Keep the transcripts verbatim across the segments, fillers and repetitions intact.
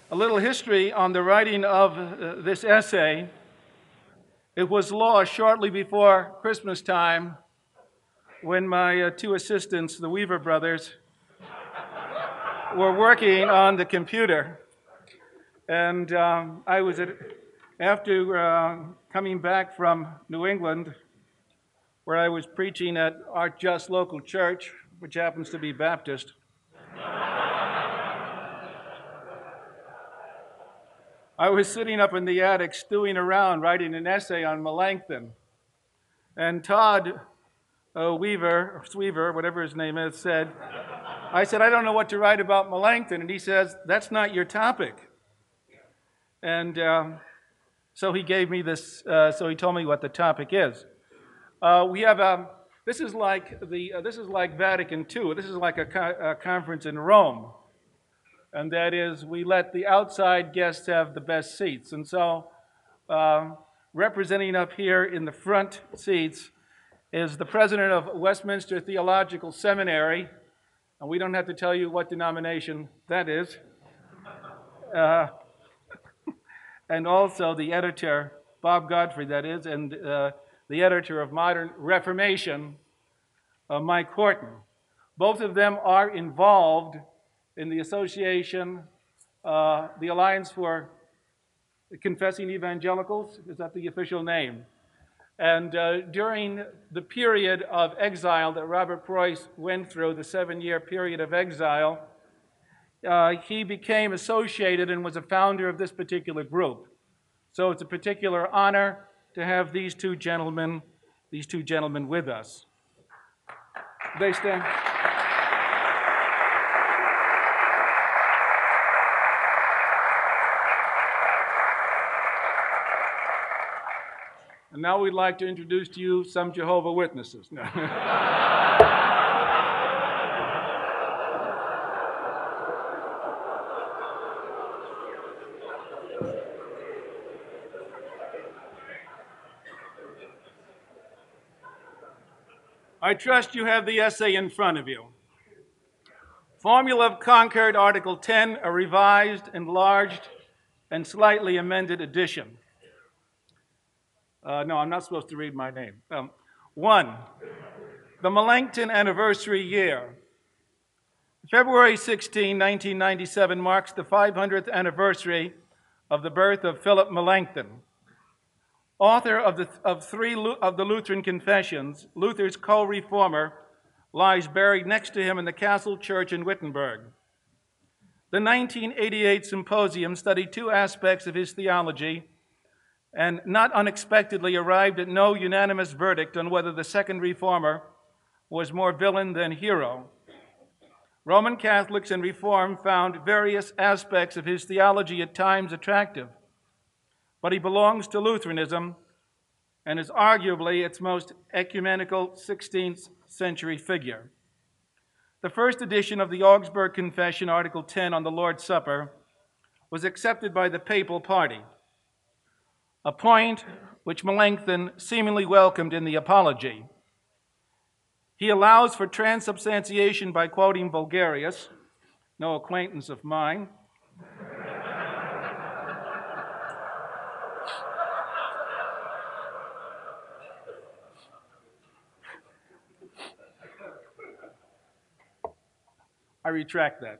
A little history on the writing of uh, this essay. It was lost shortly before Christmas time when my uh, two assistants, the Weaver brothers, were working on the computer. And um, I was at, after uh, coming back from New England, where I was preaching at our just local church, which happens to be Baptist. I was sitting up in the attic stewing around writing an essay on Melanchthon. And Todd uh, Weaver, or Sweaver, whatever his name is, said, I said, I don't know what to write about Melanchthon. And he says, that's not your topic. And um, so he gave me this, uh, so he told me what the topic is. Uh, we have, um, this is like the, uh, this is like Vatican Two. This is like a, co- a conference in Rome. And that is, we let the outside guests have the best seats. And so, uh, representing up here in the front seats is the president of Westminster Theological Seminary, and we don't have to tell you what denomination that is, uh, and also the editor, Bob Godfrey, that is, and uh, the editor of Modern Reformation, uh, Mike Horton. Both of them are involved in the association, uh, the Alliance for Confessing Evangelicals, is that the official name? And uh, during the period of exile that Robert Preuss went through, the seven-year period of exile, uh, he became associated and was a founder of this particular group. So it's a particular honor to have these two gentlemen, these two gentlemen with us. They stand. And now we'd like to introduce to you some Jehovah's Witnesses. No. I trust you have the essay in front of you. Formula of Concord, Article ten, a revised, enlarged, and slightly amended edition. Uh, no, I'm not supposed to read my name. Um, one, the Melanchthon anniversary year. February sixteenth, nineteen ninety-seven marks the five hundredth anniversary of the birth of Philip Melanchthon. Author of, the, of three of the Lutheran Confessions, Luther's co-reformer lies buried next to him in the Castle Church in Wittenberg. The nineteen eighty-eight symposium studied two aspects of his theology and not unexpectedly arrived at no unanimous verdict on whether the second reformer was more villain than hero. Roman Catholics and Reform found various aspects of his theology at times attractive, but he belongs to Lutheranism and is arguably its most ecumenical sixteenth century figure. The first edition of the Augsburg Confession, Article ten on the Lord's Supper, was accepted by the papal party, a point which Melanchthon seemingly welcomed in the Apology. He allows for transubstantiation by quoting Vulgarius, no acquaintance of mine, I retract that.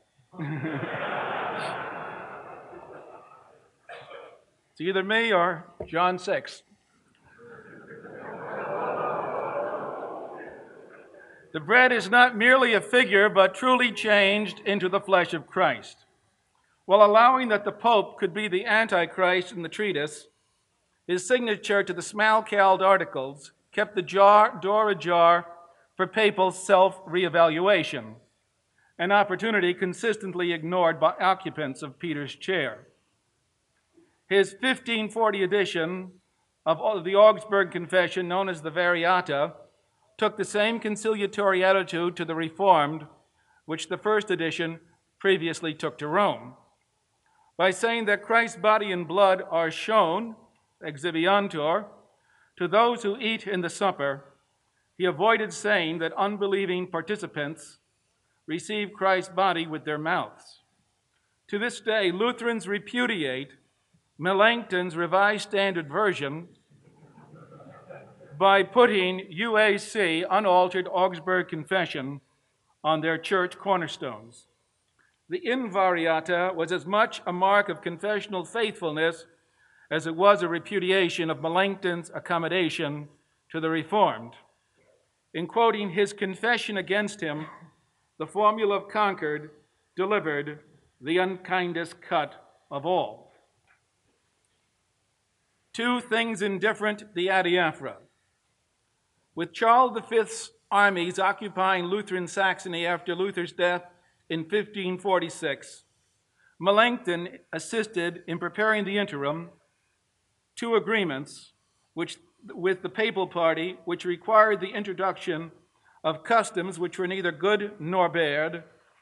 It's either me or John six. The bread is not merely a figure, but truly changed into the flesh of Christ. While allowing that the Pope could be the Antichrist in the treatise, his signature to the Smalcald Articles kept the jar, door ajar for papal self-reevaluation, an opportunity consistently ignored by occupants of Peter's chair. His fifteen forty edition of the Augsburg Confession, known as the Variata, took the same conciliatory attitude to the Reformed which the first edition previously took to Rome. By saying that Christ's body and blood are shown, exhibiantur, to those who eat in the supper, he avoided saying that unbelieving participants receive Christ's body with their mouths. To this day, Lutherans repudiate Melanchthon's Revised Standard Version by putting U A C, Unaltered Augsburg Confession, on their church cornerstones. The Invariata was as much a mark of confessional faithfulness as it was a repudiation of Melanchthon's accommodation to the Reformed. In quoting his confession against him, the Formula of Concord delivered the unkindest cut of all. Two things indifferent, the adiaphora. With Charles the Fifth's armies occupying Lutheran Saxony after Luther's death in fifteen forty-six, Melanchthon assisted in preparing the interim two agreements which, with the papal party, which required the introduction of customs which were neither good nor bad.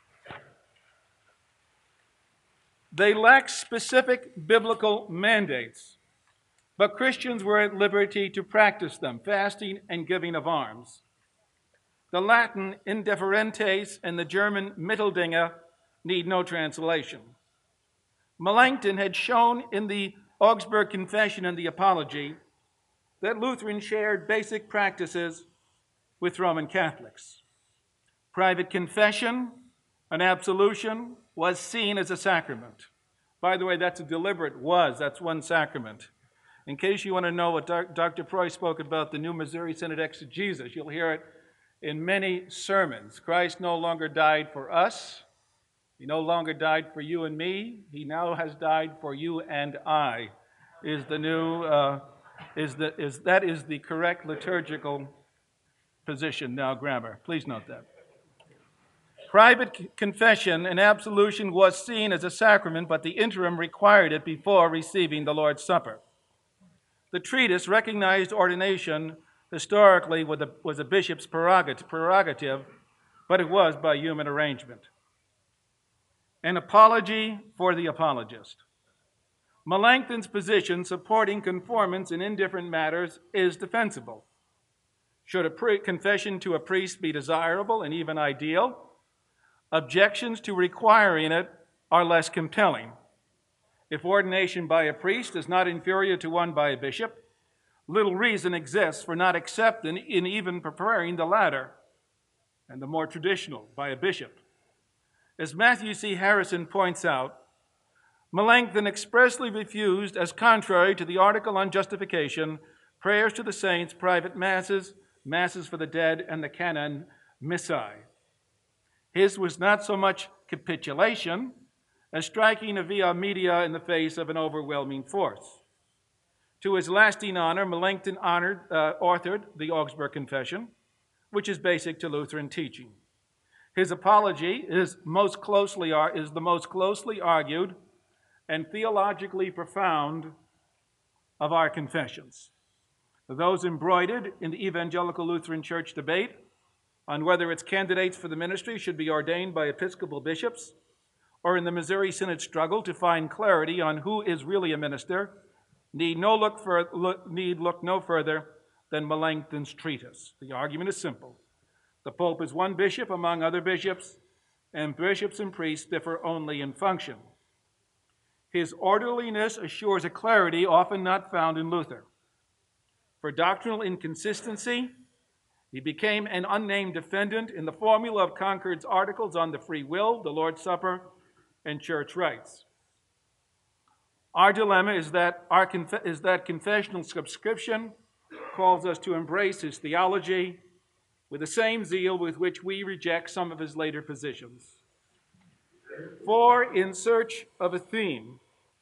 They lacked specific biblical mandates, but Christians were at liberty to practice them, fasting and giving of alms. The Latin indifferentes and the German Mitteldinge need no translation. Melanchthon had shown in the Augsburg Confession and the Apology that Lutherans shared basic practices with Roman Catholics. Private confession and absolution was seen as a sacrament. By the way, that's a deliberate was, that's one sacrament. In case you want to know what Doctor Preuss spoke about the New Missouri Synod exegesis, you'll hear it in many sermons. Christ no longer died for us. He no longer died for you and me. He now has died for you and I. Is the new uh, is the is that is the correct liturgical position now? Grammar. Please note that. Private confession and absolution was seen as a sacrament, but the interim required it before receiving the Lord's Supper. The treatise recognized ordination historically was a bishop's prerogative, but it was by human arrangement. An apology for the apologist. Melanchthon's position supporting conformance in indifferent matters is defensible. Should a pre- confession to a priest be desirable and even ideal? Objections to requiring it are less compelling. If ordination by a priest is not inferior to one by a bishop, little reason exists for not accepting in even preferring the latter and the more traditional by a bishop. As Matthew C. Harrison points out, Melanchthon expressly refused, as contrary to the article on justification, prayers to the saints, private masses, masses for the dead, and the canon missae. His was not so much capitulation as striking a via media in the face of an overwhelming force. To his lasting honor, Melanchthon honored, uh, authored the Augsburg Confession, which is basic to Lutheran teaching. His apology is, most closely, is the most closely argued and theologically profound of our confessions. Those embroidered in the Evangelical Lutheran Church debate on whether its candidates for the ministry should be ordained by Episcopal bishops, or in the Missouri Synod struggle to find clarity on who is really a minister, need, no look, for, look, need look no further than Melanchthon's treatise. The argument is simple. The Pope is one bishop among other bishops, and bishops and priests differ only in function. His orderliness assures a clarity often not found in Luther. For doctrinal inconsistency, he became an unnamed defendant in the Formula of Concord's articles on the free will, the Lord's Supper, and church rights. Our dilemma is that, our conf- is that confessional subscription calls us to embrace his theology with the same zeal with which we reject some of his later positions. For, in search of a theme,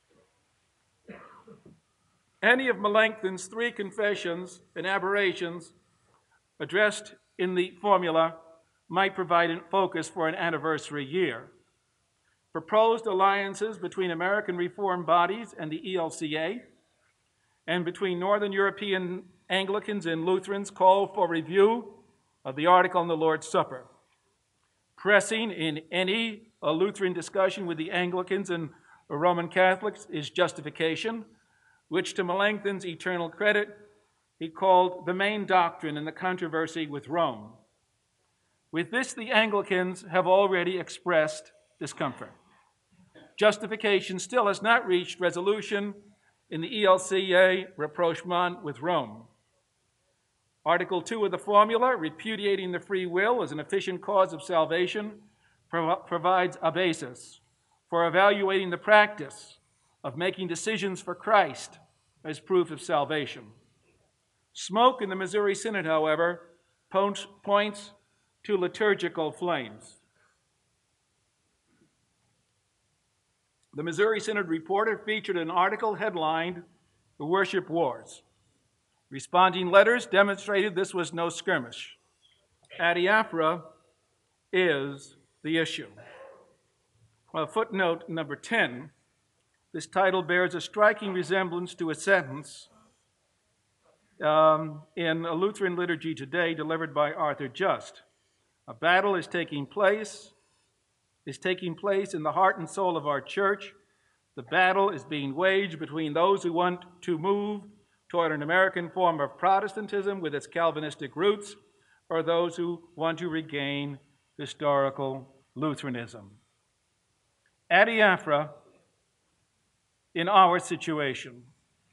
any of Melanchthon's three confessions and aberrations addressed in the formula might provide a focus for an anniversary year. Proposed alliances between American Reformed bodies and the E L C A, and between Northern European Anglicans and Lutherans call for review of the article on the Lord's Supper. Pressing in any a Lutheran discussion with the Anglicans and Roman Catholics is justification, which to Melanchthon's eternal credit, he called the main doctrine in the controversy with Rome. With this, the Anglicans have already expressed discomfort. justification still has not reached resolution in the E L C A rapprochement with Rome. Article two of the formula, repudiating the free will as an efficient cause of salvation, prov- provides a basis for evaluating the practice of making decisions for Christ as proof of salvation. Smoke in the Missouri Synod, however, points to liturgical flames. The Missouri Synod Reporter featured an article headlined, "The Worship Wars." Responding letters demonstrated this was no skirmish. Adiaphora is the issue. Well, footnote number ten, this title bears a striking resemblance to a sentence um, in a Lutheran Liturgy Today delivered by Arthur Just. A battle is taking place, is taking place in the heart and soul of our church. The battle is being waged between those who want to move toward an American form of Protestantism with its Calvinistic roots, or those who want to regain historical Lutheranism. Adiaphora in our situation.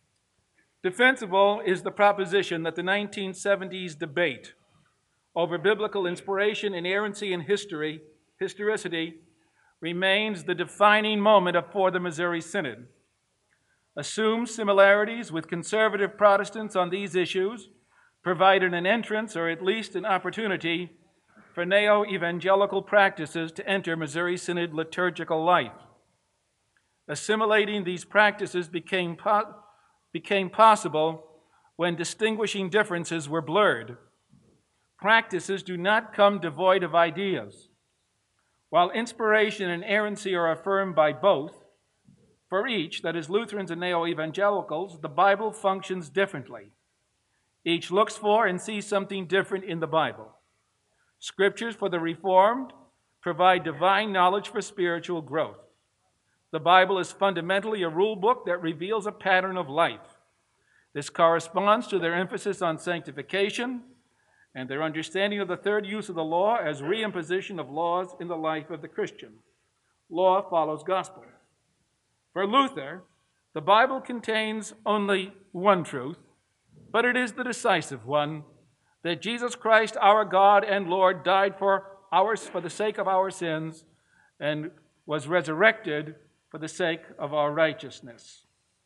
Defensible is the proposition that the nineteen seventies debate over biblical inspiration, inerrancy, and history, historicity remains the defining moment for the Missouri Synod. Assumes similarities with conservative Protestants on these issues, provided an entrance or at least an opportunity for neo-evangelical practices to enter Missouri Synod liturgical life. Assimilating these practices became, po- became possible when distinguishing differences were blurred. Practices do not come devoid of ideas. While inspiration and inerrancy are affirmed by both, for each, that is Lutherans and neo-evangelicals, the Bible functions differently. Each looks for and sees something different in the Bible. Scriptures for the Reformed provide divine knowledge for spiritual growth. The Bible is fundamentally a rule book that reveals a pattern of life. This corresponds to their emphasis on sanctification and their understanding of the third use of the law as reimposition of laws in the life of the Christian. Law follows gospel. For Luther, the Bible contains only one truth, but it is the decisive one, that Jesus Christ, our God and Lord, died for ours for the sake of our sins and was resurrected for the sake of our righteousness.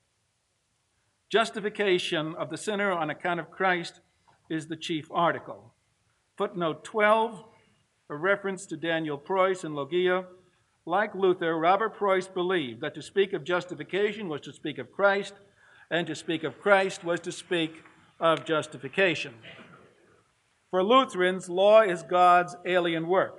Justification of the sinner on account of Christ is the chief article. Footnote twelve, a reference to Daniel Preuss and Logia. Like Luther, Robert Preuss believed that to speak of justification was to speak of Christ, and to speak of Christ was to speak of justification. For Lutherans, law is God's alien work.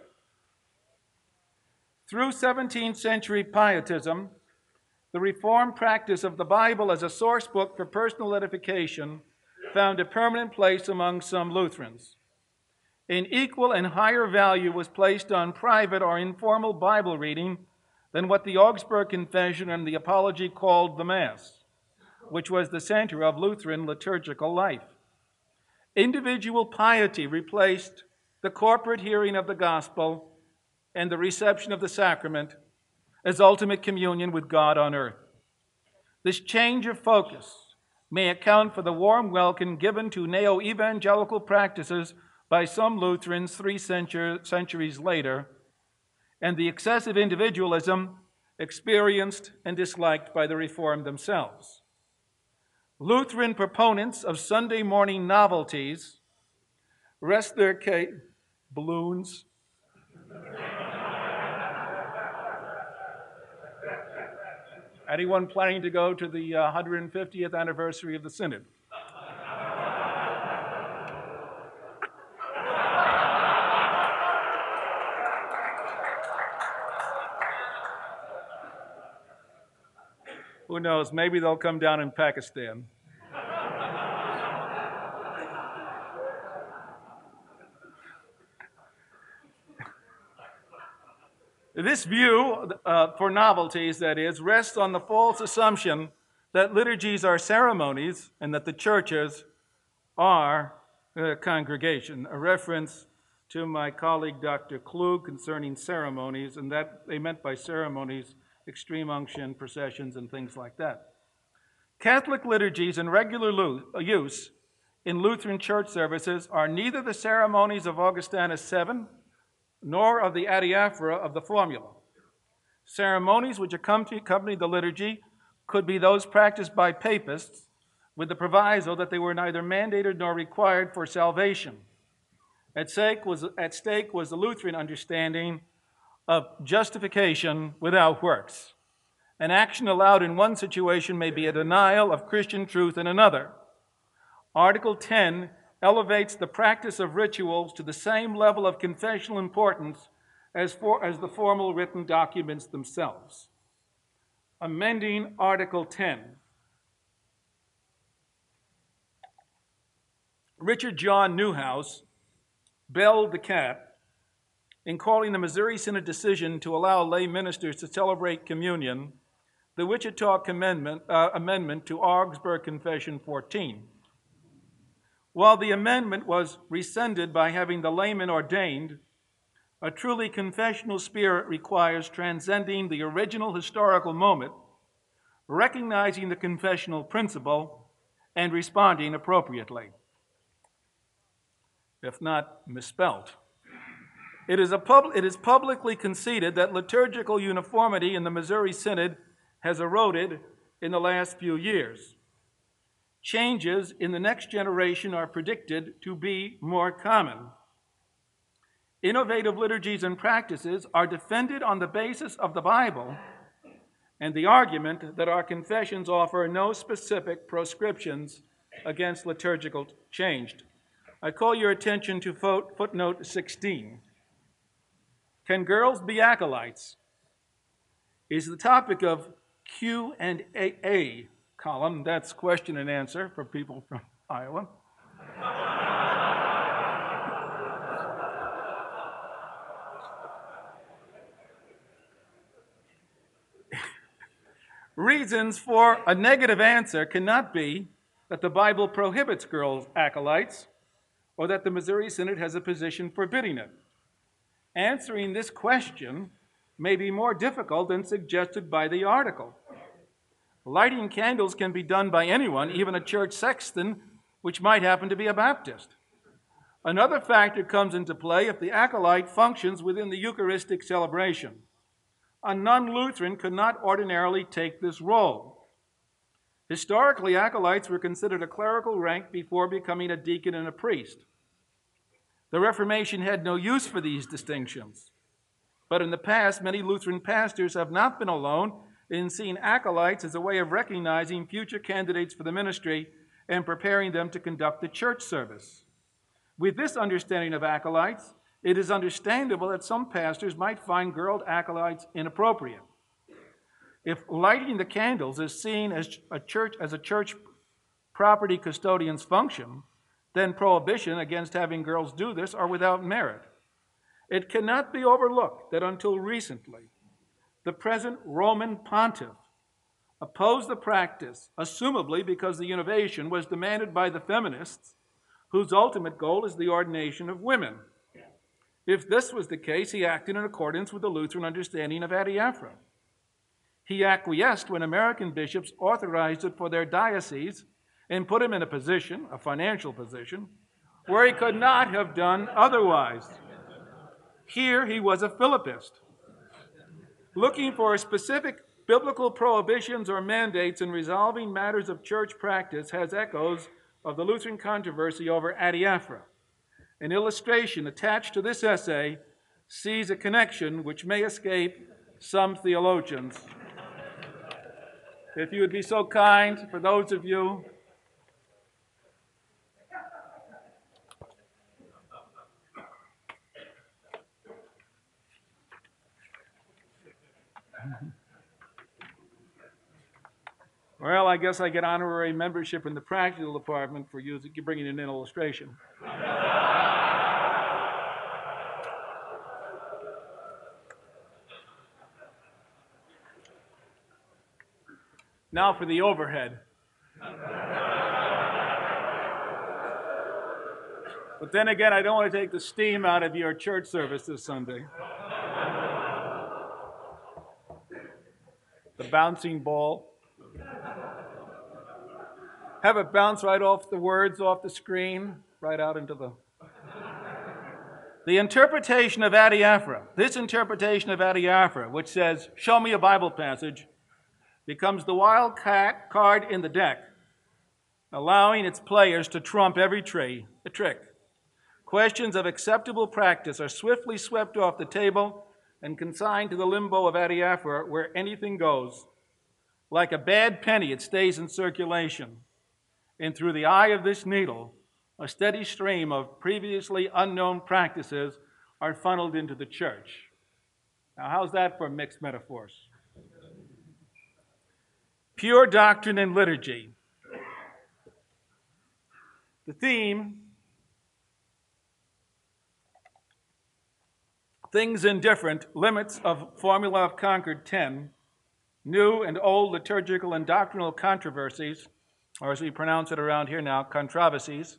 Through seventeenth century pietism, the Reformed practice of the Bible as a source book for personal edification found a permanent place among some Lutherans. An equal and higher value was placed on private or informal Bible reading than what the Augsburg Confession and the Apology called the Mass, which was the center of Lutheran liturgical life. Individual piety replaced the corporate hearing of the gospel and the reception of the sacrament as ultimate communion with God on earth. This change of focus may account for the warm welcome given to neo-evangelical practices by some Lutherans three centu- centuries later, and the excessive individualism experienced and disliked by the Reformed themselves. Lutheran proponents of Sunday morning novelties rest their case, balloons, anyone planning to go to the uh, one hundred fiftieth anniversary of the Synod? Who knows, maybe they'll come down in Pakistan. This view, uh, for novelties that is, rests on the false assumption that liturgies are ceremonies and that the churches are a congregation, a reference to my colleague Doctor Klug concerning ceremonies, and that they meant by ceremonies extreme unction, processions, and things like that. Catholic liturgies in regular use in Lutheran church services are neither the ceremonies of Augustinus seven nor of the adiaphora of the formula. Ceremonies which accompany the liturgy could be those practiced by papists with the proviso that they were neither mandated nor required for salvation. At stake was, at stake was the Lutheran understanding of justification without works. An action allowed in one situation may be a denial of Christian truth in another. Article ten elevates the practice of rituals to the same level of confessional importance as, for, as the formal written documents themselves. Amending Article ten. Richard John Newhouse belled the cat in calling the Missouri Synod decision to allow lay ministers to celebrate communion the Wichita Amendment, uh, amendment to Augsburg Confession fourteen. While the amendment was rescinded by having the layman ordained, a truly confessional spirit requires transcending the original historical moment, recognizing the confessional principle, and responding appropriately, if not misspelled. It is, a pub- it is publicly conceded that liturgical uniformity in the Missouri Synod has eroded in the last few years. Changes in the next generation are predicted to be more common. Innovative liturgies and practices are defended on the basis of the Bible and the argument that our confessions offer no specific proscriptions against liturgical change. I call your attention to footnote sixteen. Can girls be acolytes? Is the topic of Q and A column. That's question and answer for people from Iowa. Reasons for a negative answer cannot be that the Bible prohibits girls acolytes or that the Missouri Synod has a position forbidding it. Answering this question may be more difficult than suggested by the article. Lighting candles can be done by anyone, even a church sexton, which might happen to be a Baptist. Another factor comes into play if the acolyte functions within the Eucharistic celebration. A non-Lutheran could not ordinarily take this role. Historically, acolytes were considered a clerical rank before becoming a deacon and a priest. The Reformation had no use for these distinctions. But in the past, many Lutheran pastors have not been alone in seeing acolytes as a way of recognizing future candidates for the ministry and preparing them to conduct the church service. With this understanding of acolytes, it is understandable that some pastors might find girl acolytes inappropriate. If lighting the candles is seen as a church as a church property custodian's function, then prohibition against having girls do this are without merit. It cannot be overlooked that until recently, the present Roman pontiff opposed the practice, assumably because the innovation was demanded by the feminists, whose ultimate goal is the ordination of women. If this was the case, he acted in accordance with the Lutheran understanding of adiaphora. He acquiesced when American bishops authorized it for their dioceses and put him in a position, a financial position, where he could not have done otherwise. Here he was a Philippist, looking for specific biblical prohibitions or mandates in resolving matters of church practice has echoes of the Lutheran controversy over adiaphora. An illustration attached to this essay sees a connection which may escape some theologians. If you would be so kind, for those of you Well, I guess I get honorary membership in the practical department for using, bringing in an illustration. Now for the overhead. But then again, I don't want to take the steam out of your church service this Sunday. bouncing ball. Have it bounce right off the words off the screen, right out into the... The interpretation of adiaphora, this interpretation of adiaphora, which says, show me a Bible passage, becomes the wild card in the deck, allowing its players to trump every tree, a trick. Questions of acceptable practice are swiftly swept off the table and consigned to the limbo of adiaphora, where anything goes. Like a bad penny, it stays in circulation. And through the eye of this needle, a steady stream of previously unknown practices are funneled into the church. Now, how's that for mixed metaphors? Pure doctrine and liturgy. The theme, things indifferent, limits of Formula of Concord ten, new and old liturgical and doctrinal controversies, or as we pronounce it around here now, controversies,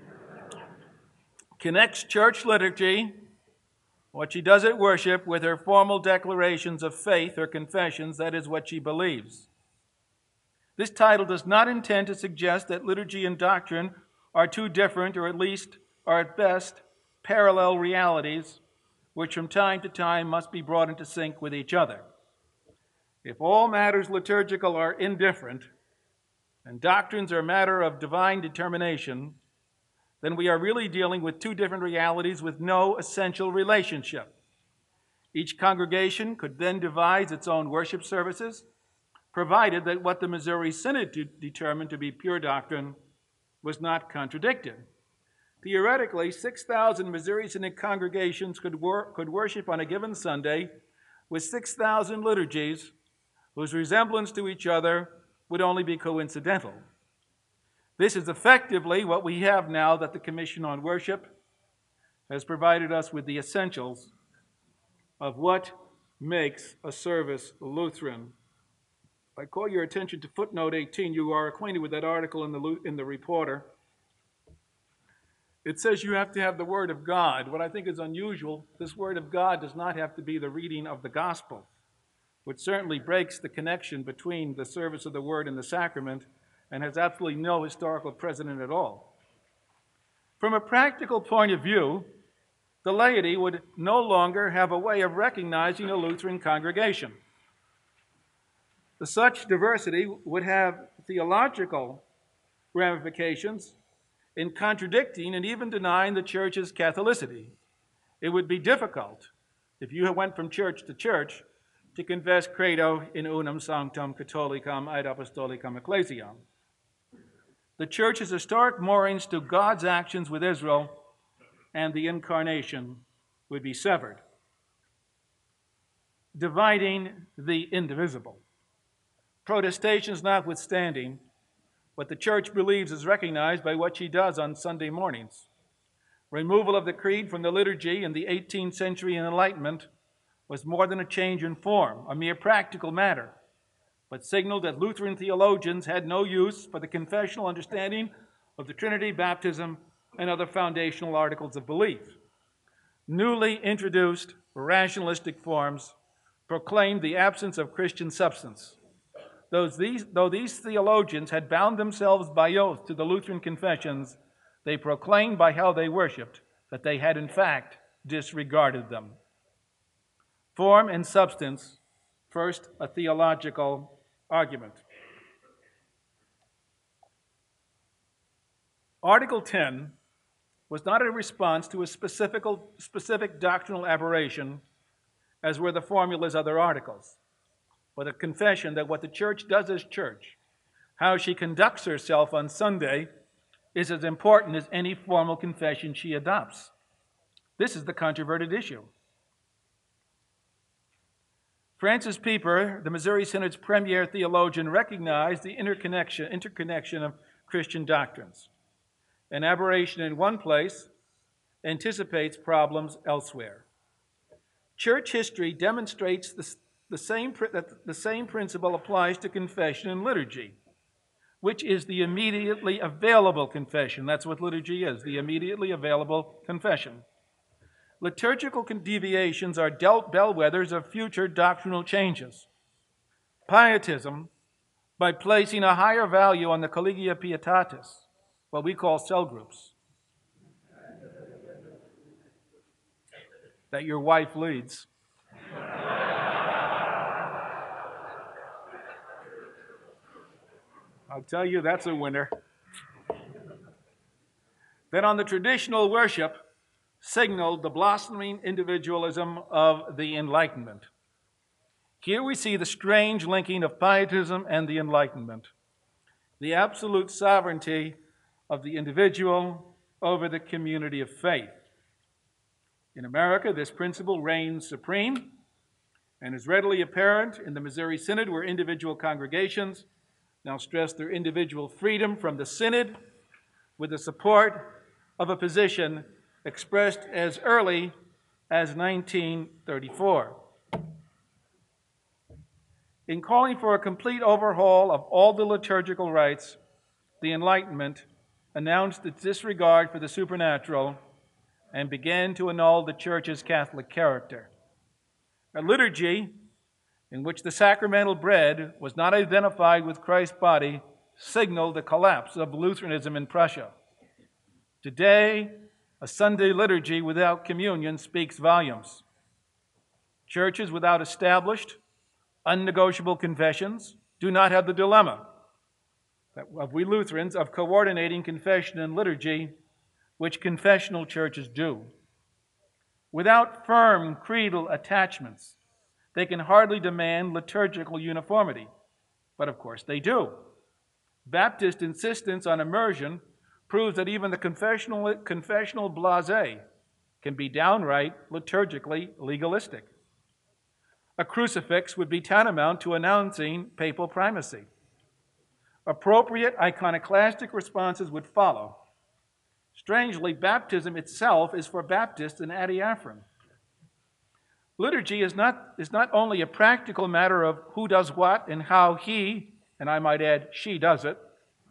connects church liturgy, what she does at worship, with her formal declarations of faith or confessions, that is what she believes. This title does not intend to suggest that liturgy and doctrine are two different, or at least are at best, parallel realities, which from time to time must be brought into sync with each other. If all matters liturgical are indifferent, and doctrines are a matter of divine determination, then we are really dealing with two different realities with no essential relationship. Each congregation could then devise its own worship services, provided that what the Missouri Synod determined to be pure doctrine was not contradicted. Theoretically, six thousand Missouri Synod congregations could, wor- could worship on a given Sunday with six thousand liturgies whose resemblance to each other would only be coincidental. This is effectively what we have now that the Commission on Worship has provided us with the essentials of what makes a service Lutheran. I call your attention to footnote eighteen. You are acquainted with that article in the, in the Reporter. It says you have to have the Word of God. What I think is unusual, this Word of God does not have to be the reading of the gospel, which certainly breaks the connection between the service of the Word and the sacrament and has absolutely no historical precedent at all. From a practical point of view, the laity would no longer have a way of recognizing a Lutheran congregation. Such diversity would have theological ramifications in contradicting and even denying the church's Catholicity. It would be difficult, if you went from church to church, to confess credo in unum sanctum catholicam et apostolicam ecclesiam. The church's historic moorings to God's actions with Israel and the incarnation would be severed, dividing the indivisible. Protestations notwithstanding, what the church believes is recognized by what she does on Sunday mornings. Removal of the creed from the liturgy in the eighteenth century Enlightenment was more than a change in form, a mere practical matter, but signaled that Lutheran theologians had no use for the confessional understanding of the Trinity, baptism, and other foundational articles of belief. Newly introduced rationalistic forms proclaimed the absence of Christian substance. Though these, though these theologians had bound themselves by oath to the Lutheran confessions, they proclaimed by how they worshiped that they had in fact disregarded them. Form and substance, first a theological argument. Article ten was not a response to a specific, specific doctrinal aberration, as were the formula's other articles, but a confession that what the church does as church, how she conducts herself on Sunday, is as important as any formal confession she adopts. This is the controverted issue. Francis Pieper, the Missouri Synod's premier theologian, recognized the interconnection, interconnection of Christian doctrines. An aberration in one place anticipates problems elsewhere. Church history demonstrates the, the, same, that the same principle applies to confession and liturgy, which is the immediately available confession. That's what liturgy is, the immediately available confession. Liturgical deviations are bellwethers of future doctrinal changes. Pietism, by placing a higher value on the collegia pietatis, what we call cell groups, that your wife leads. I'll tell you, that's a winner. Then on the traditional worship, signaled the blossoming individualism of the Enlightenment. Here we see the strange linking of Pietism and the Enlightenment, the absolute sovereignty of the individual over the community of faith. In America, this principle reigns supreme and is readily apparent in the Missouri Synod, where individual congregations now stress their individual freedom from the Synod with the support of a position expressed as early as nineteen thirty-four. In calling for a complete overhaul of all the liturgical rites, the Enlightenment announced its disregard for the supernatural and began to annul the Church's Catholic character. A liturgy in which the sacramental bread was not identified with Christ's body signaled the collapse of Lutheranism in Prussia. Today, a Sunday liturgy without communion speaks volumes. Churches without established, unnegotiable confessions do not have the dilemma of we Lutherans of coordinating confession and liturgy, which confessional churches do. Without firm creedal attachments, they can hardly demand liturgical uniformity, but of course they do. Baptist insistence on immersion proves that even the confessional, confessional blasé can be downright liturgically legalistic. A crucifix would be tantamount to announcing papal primacy. Appropriate iconoclastic responses would follow. Strangely, baptism itself is for Baptists an adiaphora. Liturgy is not, is not only a practical matter of who does what and how he, and I might add, she does it,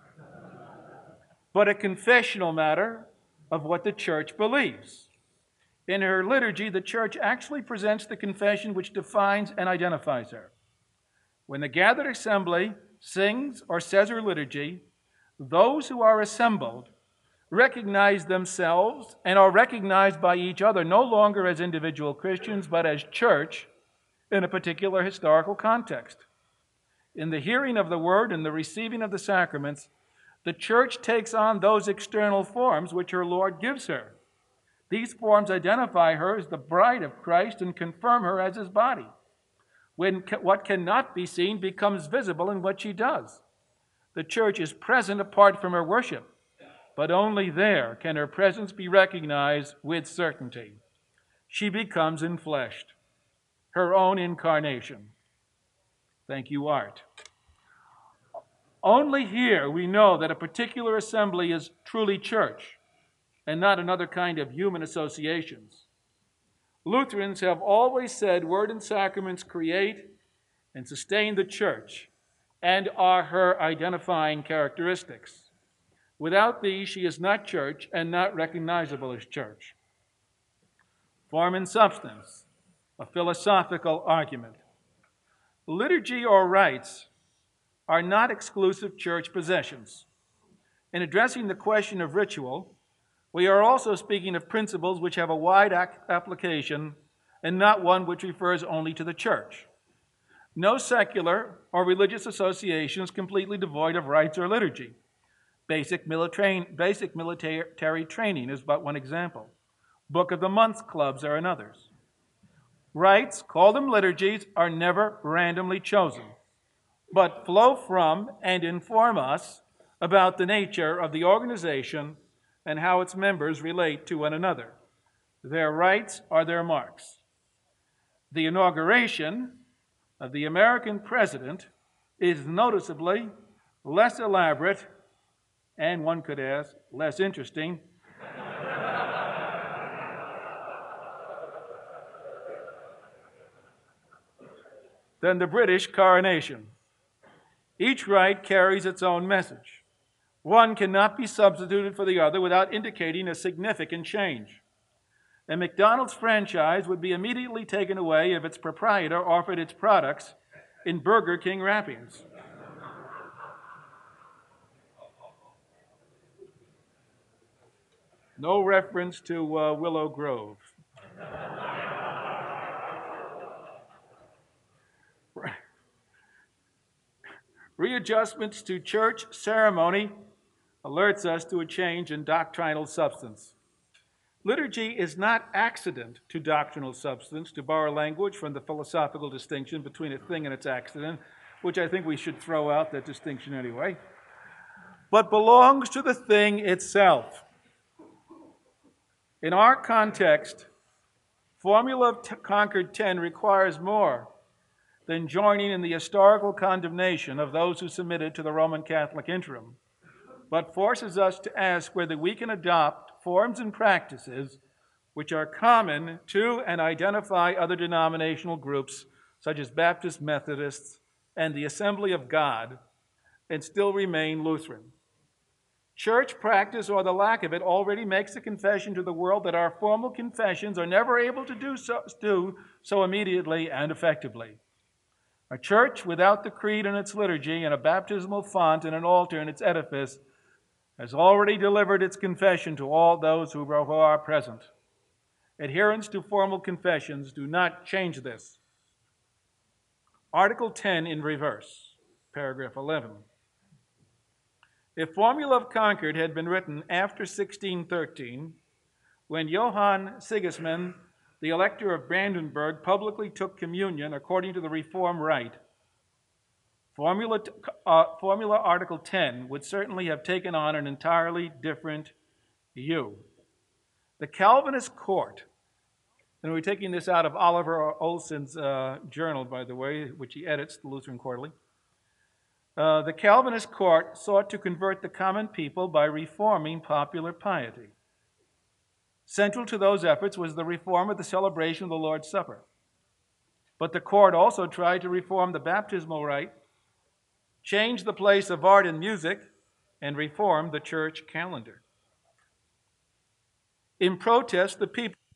but a confessional matter of what the Church believes. In her liturgy, the Church actually presents the confession which defines and identifies her. When the gathered assembly sings or says her liturgy, those who are assembled recognize themselves and are recognized by each other no longer as individual Christians, but as church in a particular historical context. In the hearing of the word and the receiving of the sacraments, the church takes on those external forms which her Lord gives her. These forms identify her as the bride of Christ and confirm her as his body. When what cannot be seen becomes visible in what she does. The church is present apart from her worship, but only there can her presence be recognized with certainty. She becomes enfleshed, her own incarnation. Thank you, Art. Only here we know that a particular assembly is truly church and not another kind of human associations. Lutherans have always said word and sacraments create and sustain the church and are her identifying characteristics. Without these, she is not church and not recognizable as church. Form and substance, a philosophical argument. Liturgy or rites are not exclusive church possessions. In addressing the question of ritual, we are also speaking of principles which have a wide application and not one which refers only to the church. No secular or religious association is completely devoid of rites or liturgy. Basic military, basic military training is but one example. Book of the Month clubs are another's. Rites, call them liturgies, are never randomly chosen, but flow from and inform us about the nature of the organization and how its members relate to one another. Their rites are their marks. The inauguration of the American president is noticeably less elaborate and, one could ask, less interesting than the British coronation. Each rite carries its own message. One cannot be substituted for the other without indicating a significant change. A McDonald's franchise would be immediately taken away if its proprietor offered its products in Burger King wrappings. No reference to uh, Willow Grove. Readjustments to church ceremony alerts us to a change in doctrinal substance. Liturgy is not accident to doctrinal substance, to borrow language from the philosophical distinction between a thing and its accident, which I think we should throw out that distinction anyway, but belongs to the thing itself. In our context, Formula of Concord ten requires more than joining in the historical condemnation of those who submitted to the Roman Catholic interim, but forces us to ask whether we can adopt forms and practices which are common to and identify other denominational groups, such as Baptist, Methodists, and the Assembly of God, and still remain Lutheran. Church practice, or the lack of it, already makes a confession to the world that our formal confessions are never able to do so, do so immediately and effectively. A church without the creed in its liturgy and a baptismal font and an altar in its edifice has already delivered its confession to all those who are present. Adherence to formal confessions do not change this. Article ten in reverse, paragraph eleven. If Formula of Concord had been written after sixteen thirteen, when Johann Sigismund, the Elector of Brandenburg, publicly took communion according to the Reform rite, Formula, uh, Formula Article ten would certainly have taken on an entirely different hue. The Calvinist court, and we're taking this out of Oliver Olson's uh, journal, by the way, which he edits, the Lutheran Quarterly. Uh, the Calvinist court sought to convert the common people by reforming popular piety. Central to those efforts was the reform of the celebration of the Lord's Supper. But the court also tried to reform the baptismal rite, change the place of art and music, and reform the church calendar. In protest, the people